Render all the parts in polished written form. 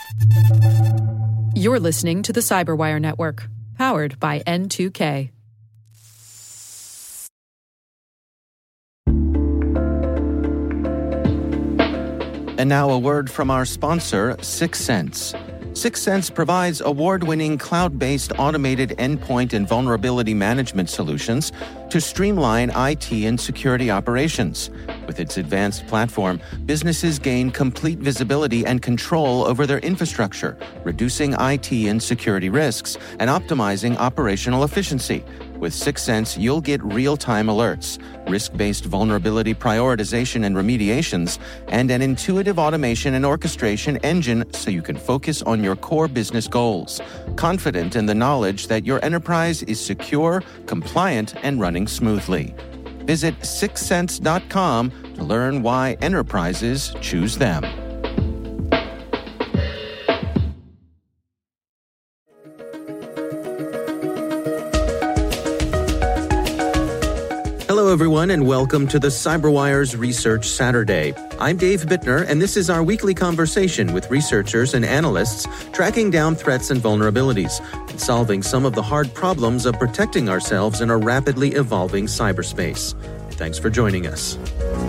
You're listening to the Cyberwire Network, powered by N2K. And now a word from our sponsor, Syxsense. Syxsense provides award-winning cloud-based automated endpoint and vulnerability management solutions to streamline IT and security operations. With its advanced platform, businesses gain complete visibility and control over their infrastructure, reducing IT and security risks and optimizing operational efficiency. With Syxsense, you'll get real-time alerts, risk-based vulnerability prioritization and remediations, and an intuitive automation and orchestration engine so you can focus on your core business goals, confident in the knowledge that your enterprise is secure, compliant, and running smoothly. Visit Syxsense.com to learn why enterprises choose them. Hello, everyone, and welcome to the CyberWire's Research Saturday. I'm Dave Bittner, and this is our weekly conversation with researchers and analysts tracking down threats and vulnerabilities and solving some of the hard problems of protecting ourselves in a rapidly evolving cyberspace. Thanks for joining us.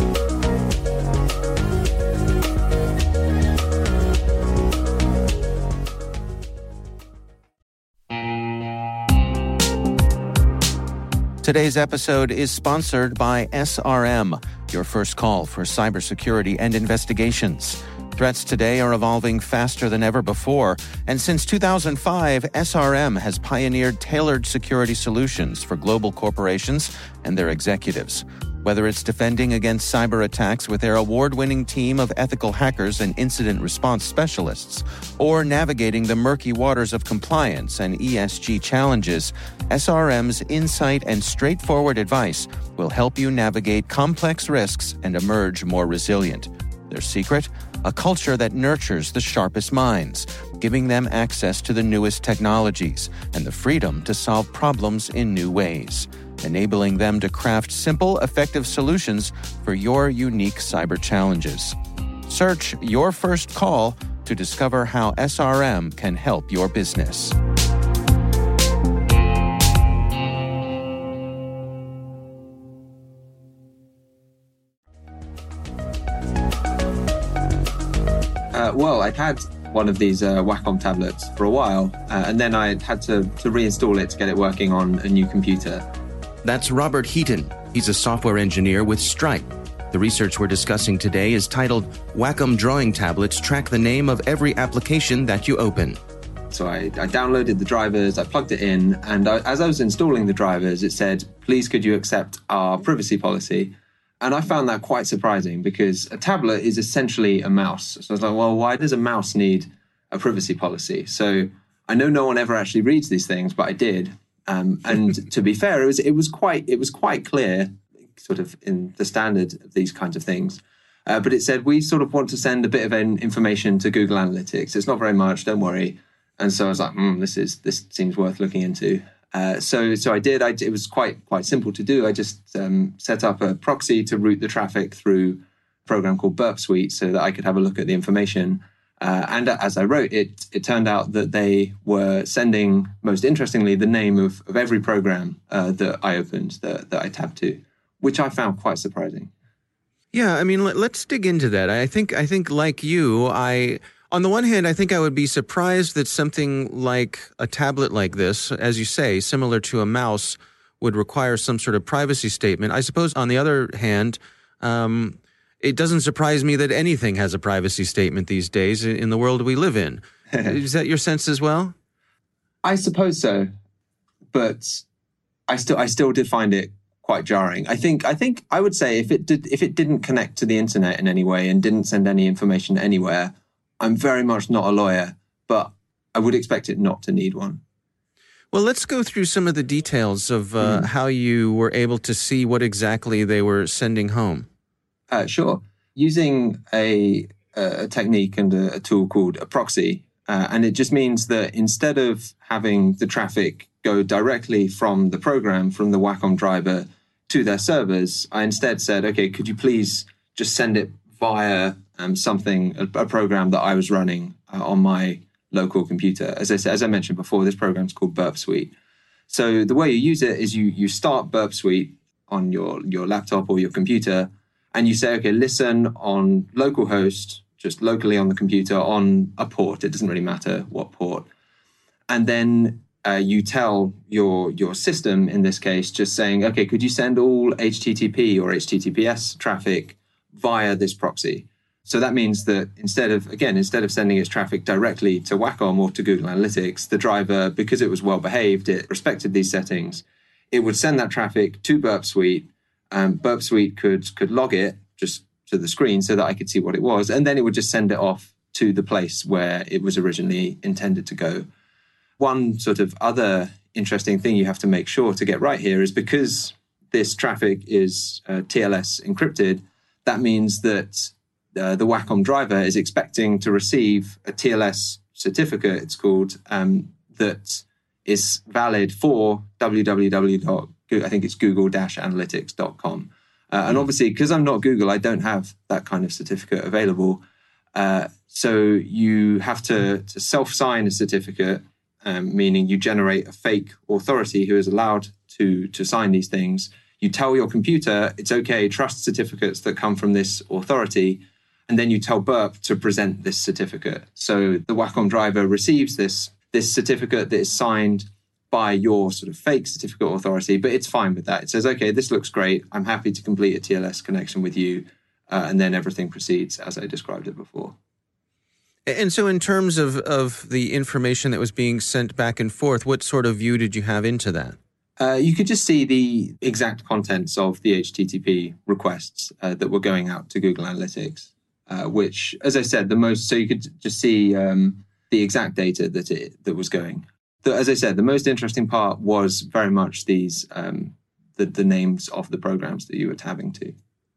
Today's episode is sponsored by SRM, your first call for cybersecurity and investigations. Threats today are evolving faster than ever before, and since 2005, SRM has pioneered tailored security solutions for global corporations and their executives. Whether it's defending against cyber attacks with their award-winning team of ethical hackers and incident response specialists, or navigating the murky waters of compliance and ESG challenges, SRM's insight and straightforward advice will help you navigate complex risks and emerge more resilient. Their secret? A culture that nurtures the sharpest minds, giving them access to the newest technologies and the freedom to solve problems in new ways, enabling them to craft simple, effective solutions for your unique cyber challenges. Search Your First Call to discover how SRM can help your business. Well, I'd had one of these Wacom tablets for a while, and then I had to reinstall it to get it working on a new computer. That's Robert Heaton. He's a software engineer with Stripe. The research we're discussing today is titled Wacom Drawing Tablets Track the Name of Every Application That You Open. So I downloaded the drivers, I plugged it in, and as I was installing the drivers, it said, please could you accept our privacy policy? And I found that quite surprising because a tablet is essentially a mouse. So I was like, well, why does a mouse need a privacy policy? So I know no one ever actually reads these things, but I did. And to be fair, it was quite clear, sort of in the standard of these kinds of things. But it said, we sort of want to send a bit of information to Google Analytics. It's not very much, don't worry. And so I was like, this seems worth looking into. So I did. It was quite simple to do. I just set up a proxy to route the traffic through a program called Burp Suite so that I could have a look at the information. And as I wrote, it turned out that they were sending, most interestingly, the name of every program that I opened, that I tabbed to, which I found quite surprising. Yeah, I mean, let's dig into that. I think like you, on the one hand, I think I would be surprised that something like a tablet like this, as you say, similar to a mouse, would require some sort of privacy statement. I suppose, on the other hand, it doesn't surprise me that anything has a privacy statement these days in the world we live in. Is that your sense as well? I suppose so, but I still did find it quite jarring. I think I would say if it didn't connect to the internet in any way and didn't send any information anywhere, I'm very much not a lawyer, but I would expect it not to need one. Well, let's go through some of the details of how you were able to see what exactly they were sending home. Sure. Using a technique and a tool called a proxy, and it just means that instead of having the traffic go directly from the program, from the Wacom driver to their servers, I instead said, okay, could you please just send it via a program that I was running on my local computer. As I mentioned before, this program's called Burp Suite. So the way you use it is you start Burp Suite on your laptop or your computer, and you say, okay, listen on localhost, just locally on the computer on a port. It doesn't really matter what port. And then you tell your system, in this case, just saying, okay, could you send all HTTP or HTTPS traffic via this proxy? So that means that instead of sending its traffic directly to Wacom or to Google Analytics, the driver, because it was well behaved, it respected these settings, it would send that traffic to Burp Suite. Burp Suite could log it just to the screen so that I could see what it was, and then it would just send it off to the place where it was originally intended to go. One sort of other interesting thing you have to make sure to get right here is because this traffic is TLS encrypted, that means that the Wacom driver is expecting to receive a TLS certificate, it's called, that is valid for google-analytics.com. And obviously, because I'm not Google, I don't have that kind of certificate available. So you have to self-sign a certificate, meaning you generate a fake authority who is allowed to sign these things. You tell your computer, it's okay, trust certificates that come from this authority. And then you tell Burp to present this certificate. So the Wacom driver receives this certificate that is signed by your sort of fake certificate authority, but it's fine with that. It says, okay, this looks great. I'm happy to complete a TLS connection with you. And then everything proceeds as I described it before. And so in terms of the information that was being sent back and forth, what sort of view did you have into that? You could just see the exact contents of the HTTP requests that were going out to Google Analytics. Which, as I said, so you could just see the exact data that was going. As I said, the most interesting part was very much these the names of the programs that you were tabbing to.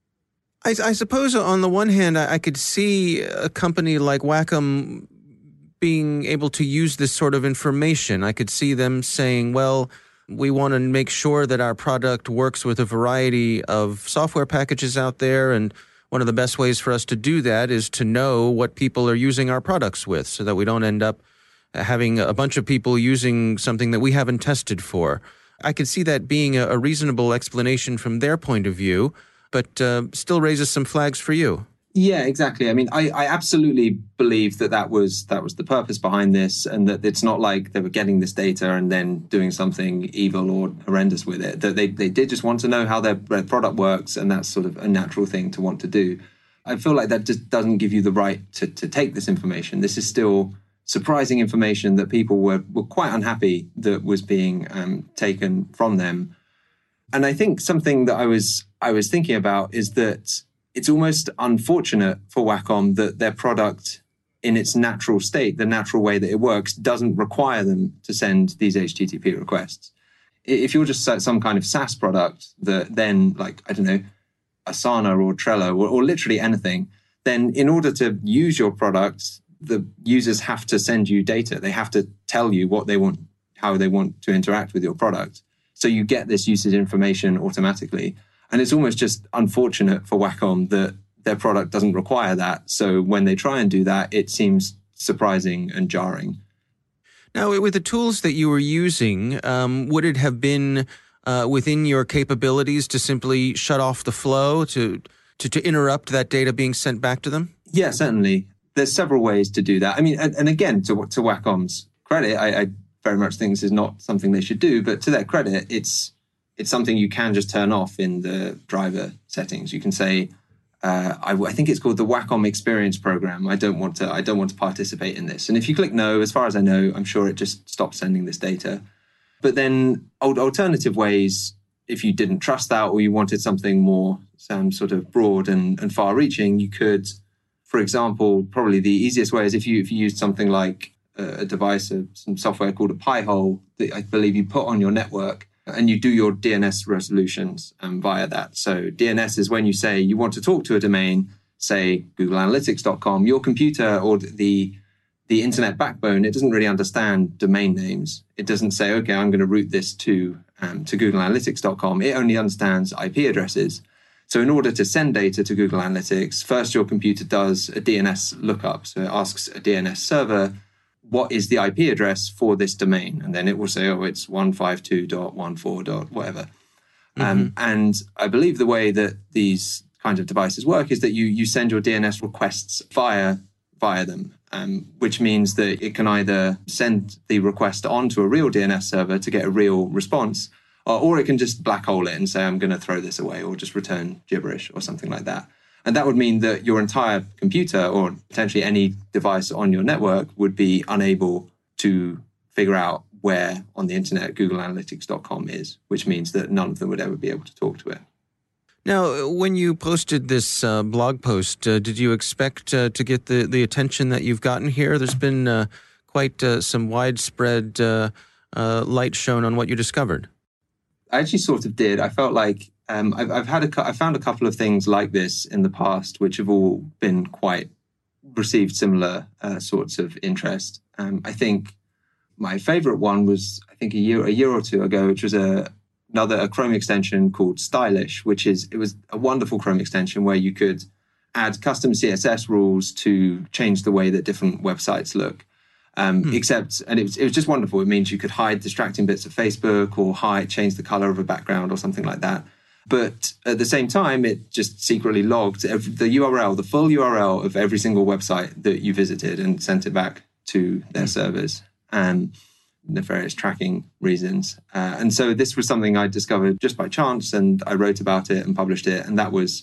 I suppose on the one hand, I could see a company like Wacom being able to use this sort of information. I could see them saying, well, we want to make sure that our product works with a variety of software packages out there, and one of the best ways for us to do that is to know what people are using our products with so that we don't end up having a bunch of people using something that we haven't tested for. I could see that being a reasonable explanation from their point of view, but still raises some flags for you. Yeah, exactly. I mean, I absolutely believe that was the purpose behind this, and that it's not like they were getting this data and then doing something evil or horrendous with it. That they did just want to know how their product works, and that's sort of a natural thing to want to do. I feel like that just doesn't give you the right to take this information. This is still surprising information that people were quite unhappy that was being taken from them. And I think something that I was thinking about is that it's almost unfortunate for Wacom that their product in its natural state, the natural way that it works, doesn't require them to send these HTTP requests. If you're just some kind of SaaS product that then, like, I don't know, Asana or Trello or literally anything, then in order to use your product, the users have to send you data. They have to tell you what they want, how they want to interact with your product. So you get this usage information automatically. And it's almost just unfortunate for Wacom that their product doesn't require that. So when they try and do that, it seems surprising and jarring. Now, with the tools that you were using, would it have been within your capabilities to simply shut off the flow, to interrupt that data being sent back to them? Yeah, certainly. There's several ways to do that. I mean, and again, to Wacom's credit, I very much think this is not something they should do, but to their credit, it's something you can just turn off in the driver settings. You can say, I think it's called the Wacom Experience Program. I don't want to participate in this. And if you click no, as far as I know, I'm sure it just stops sending this data. But then alternative ways, if you didn't trust that or you wanted something more sort of broad and far-reaching, you could, for example, probably the easiest way is if you used something like a device, some software called a Pi-hole that I believe you put on your network, and you do your DNS resolutions via that. So DNS is when you say you want to talk to a domain, say google-analytics.com, your computer or the internet backbone, it doesn't really understand domain names. It doesn't say, okay, I'm going to route this to google-analytics.com. It only understands IP addresses. So in order to send data to Google Analytics, first your computer does a DNS lookup. So it asks a DNS server, what is the IP address for this domain? And then it will say, oh, it's 152.14. whatever. And I believe the way that these kinds of devices work is that you send your DNS requests via them, which means that it can either send the request onto a real DNS server to get a real response, or it can just black hole it and say, I'm going to throw this away, or just return gibberish or something like that. And that would mean that your entire computer, or potentially any device on your network, would be unable to figure out where on the internet googleanalytics.com is, which means that none of them would ever be able to talk to it. Now, when you posted this blog post, did you expect to get the attention that you've gotten here? There's been quite some widespread light shown on what you discovered. I actually sort of did. I felt like I found a couple of things like this in the past, which have all been received similar sorts of interest. I think my favorite one was, I think a year or two ago, which was a Chrome extension called Stylish, it was a wonderful Chrome extension where you could add custom CSS rules to change the way that different websites look. And it was just wonderful. It means you could hide distracting bits of Facebook, or change the color of a background or something like that. But at the same time, it just secretly logged the full URL of every single website that you visited and sent it back to their servers, and nefarious tracking reasons. And so this was something I discovered just by chance, and I wrote about it and published it. And it was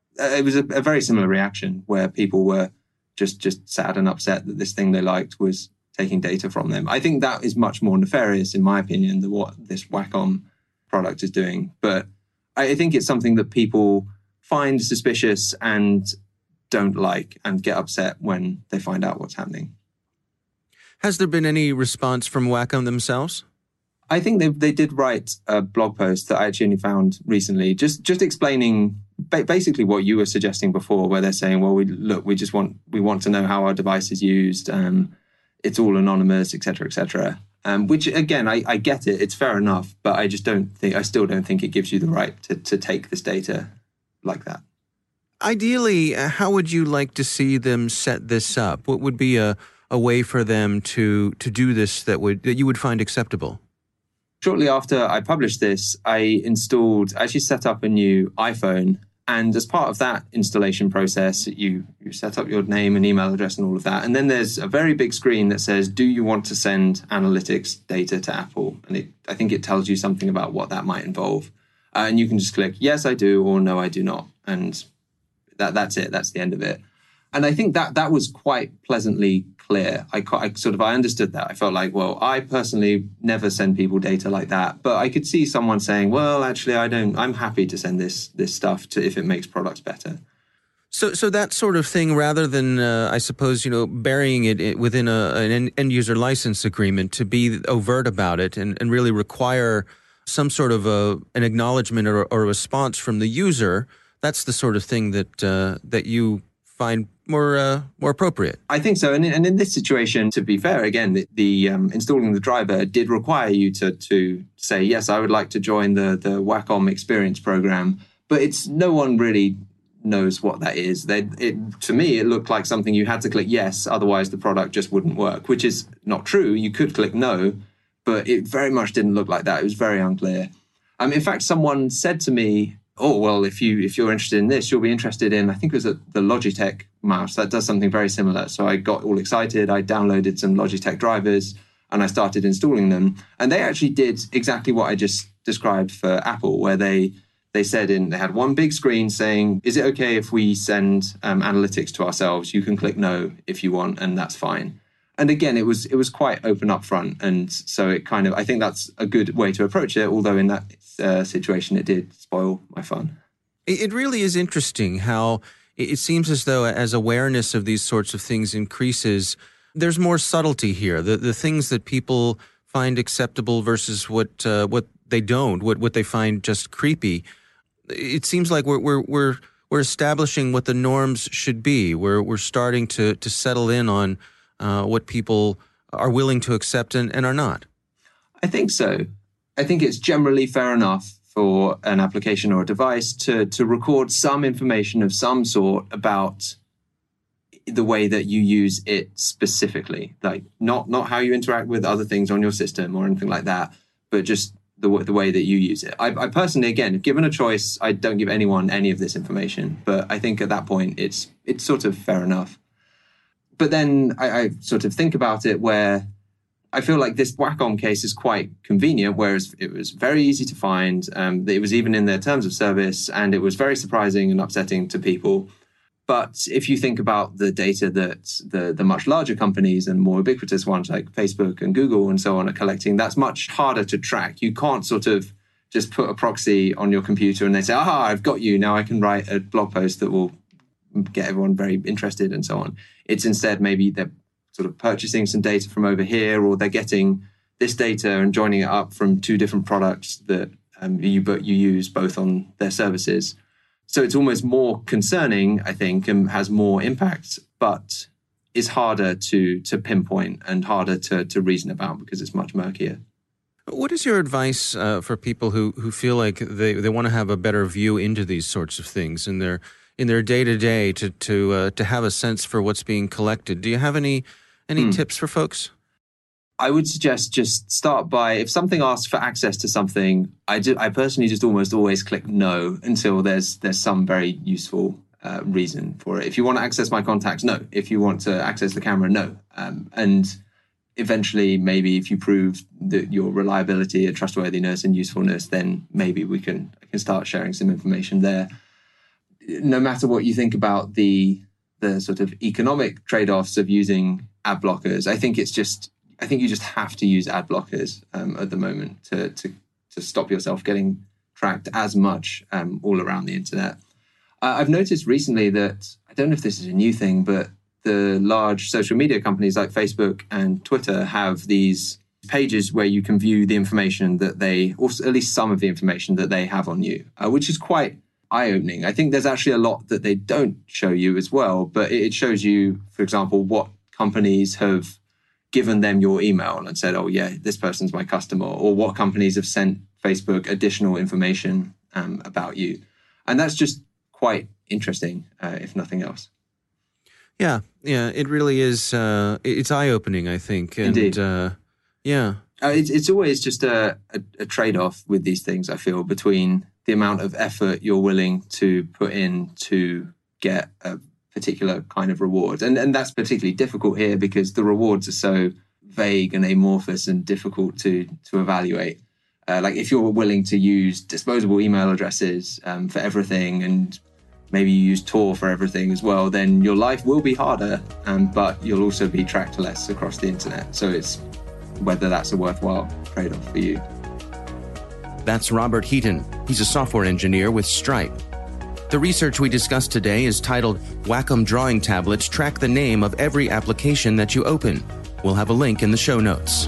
a very similar reaction, where people were just sad and upset that this thing they liked was taking data from them. I think that is much more nefarious, in my opinion, than what this Wacom product is doing. But I think it's something that people find suspicious and don't like, and get upset when they find out what's happening. Has there been any response from Wacom themselves? I think they did write a blog post that I actually only found recently, just explaining basically what you were suggesting before, where they're saying, well, we want to know how our device is used. It's all anonymous, et cetera, which again, I get it. It's fair enough, but I still don't think it gives you the right to take this data like that. Ideally, how would you like to see them set this up? What would be a way for them to do this that you would find acceptable? Shortly after I published this, I actually set up a new iPhone. And as part of that installation process, you set up your name and email address and all of that. And then there's a very big screen that says, do you want to send analytics data to Apple? And I think it tells you something about what that might involve. And you can just click, yes, I do, or no, I do not. And that's it. That's the end of it. And I think that was quite pleasantly clear. I understood that. I felt like, well, I personally never send people data like that. But I could see someone saying, well, actually, I don't. I'm happy to send this stuff if it makes products better. So that sort of thing, rather than, I suppose, burying it within an end-user license agreement, to be overt about it and really require some sort of an acknowledgement or a response from the user, that's the sort of thing that you find more appropriate. I think so. And in this situation, to be fair, again, the installing the driver did require you to say, yes, I would like to join the Wacom Experience program. But no one really knows what that is. To me, it looked like something you had to click yes, otherwise the product just wouldn't work, which is not true. You could click no, but it very much didn't look like that. It was very unclear. In fact, someone said to me, oh, well, if you're interested in this, you'll be interested in, I think it was the Logitech mouse that does something very similar. So I got all excited. I downloaded some Logitech drivers and I started installing them. And they actually did exactly what I just described for Apple, where they said they had one big screen saying, is it okay if we send analytics to ourselves? You can click no if you want, and that's fine. And again, it was quite open up front. And so I think that's a good way to approach it. Although in that situation, it did spoil my fun. It really is interesting how it seems as though as awareness of these sorts of things increases, there's more subtlety here. The things that people find acceptable versus what they don't, what they find just creepy. It seems like we're establishing what the norms should be. We're starting to settle in on what people are willing to accept and are not. I think so. I think it's generally fair enough for an application or a device to record some information of some sort about the way that you use it specifically, like not how you interact with other things on your system or anything like that, but just the way that you use it. I personally, again, if given a choice, I don't give anyone any of this information, but I think at that point it's sort of fair enough. But then I sort of think about it where I feel like this Wacom case is quite convenient, whereas it was very easy to find. It was even in their terms of service, and it was very surprising and upsetting to people. But if you think about the data that the much larger companies and more ubiquitous ones like Facebook and Google and so on are collecting, that's much harder to track. You can't sort of just put a proxy on your computer and they say, I've got you. Now I can write a blog post that will get everyone very interested and so on. It's instead maybe they're sort of purchasing some data from over here, or they're getting this data and joining it up from two different products that you use both on their services. So it's almost more concerning, I think, and has more impact, but is harder to pinpoint and harder to reason about because it's much murkier. What is your advice for people who feel like they want to have a better view into these sorts of things in their day-to-day to have a sense for what's being collected? Do you have any tips for folks? I would suggest just start by, if something asks for access to something, I personally just almost always click no until there's some very useful reason for it. If you want to access my contacts, no. If you want to access the camera, no. And eventually, maybe if you prove that your reliability and trustworthiness and usefulness, then maybe I can start sharing some information there. No matter what you think about the sort of economic trade-offs of using ad blockers, I think you just have to use ad blockers at the moment to stop yourself getting tracked as much all around the internet. I've noticed recently that, I don't know if this is a new thing, but the large social media companies like Facebook and Twitter have these pages where you can view the information that or at least some of the information that they have on you, which is quite eye-opening. I think there's actually a lot that they don't show you as well, but it shows you, for example, what companies have given them your email and said, oh yeah, this person's my customer, or what companies have sent Facebook additional information about you. And that's just quite interesting, if nothing else. Yeah, it really is. It's eye-opening, I think. And, indeed. It's always just a trade-off with these things, I feel, between the amount of effort you're willing to put in to get a particular kind of reward. And that's particularly difficult here because the rewards are so vague and amorphous and difficult to evaluate. Like if you're willing to use disposable email addresses for everything, and maybe you use Tor for everything as well, then your life will be harder, but you'll also be tracked less across the internet. So it's whether that's a worthwhile trade-off for you. That's Robert Heaton. He's a software engineer with Stripe. The research we discussed today is titled Wacom Drawing Tablets Track the Name of Every Application That You Open. We'll have a link in the show notes.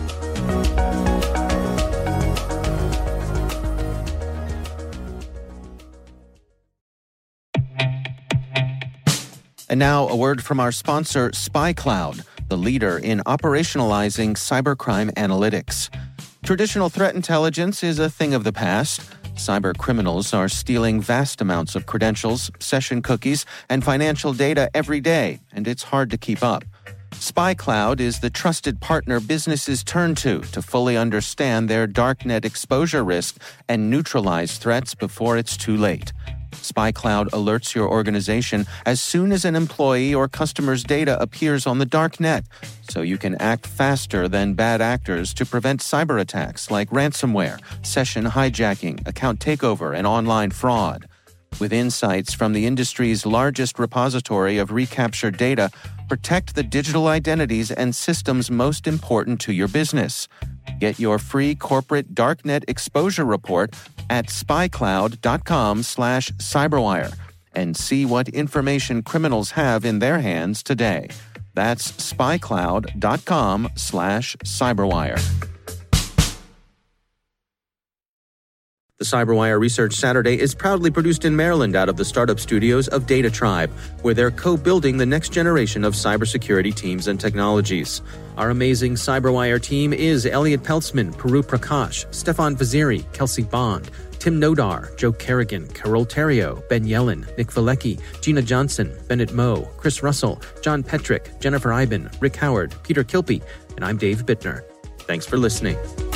And now a word from our sponsor, SpyCloud, the leader in operationalizing cybercrime analytics. Traditional threat intelligence is a thing of the past. Cyber criminals are stealing vast amounts of credentials, session cookies, and financial data every day, and it's hard to keep up. SpyCloud is the trusted partner businesses turn to fully understand their darknet exposure risk and neutralize threats before it's too late. SpyCloud alerts your organization as soon as an employee or customer's data appears on the dark net, so you can act faster than bad actors to prevent cyber attacks like ransomware, session hijacking, account takeover, and online fraud. With insights from the industry's largest repository of recaptured data, protect the digital identities and systems most important to your business. Get your free corporate darknet exposure report at spycloud.com/cyberwire and see what information criminals have in their hands today. That's spycloud.com/cyberwire. The CyberWire Research Saturday is proudly produced in Maryland out of the startup studios of Data Tribe, where they're co-building the next generation of cybersecurity teams and technologies. Our amazing CyberWire team is Elliot Peltzman, Puru Prakash, Stefan Vaziri, Kelsey Bond, Tim Nodar, Joe Kerrigan, Carol Terrio, Ben Yellen, Nick Valecki, Gina Johnson, Bennett Moe, Chris Russell, John Petrick, Jennifer Iben, Rick Howard, Peter Kilpie, and I'm Dave Bittner. Thanks for listening.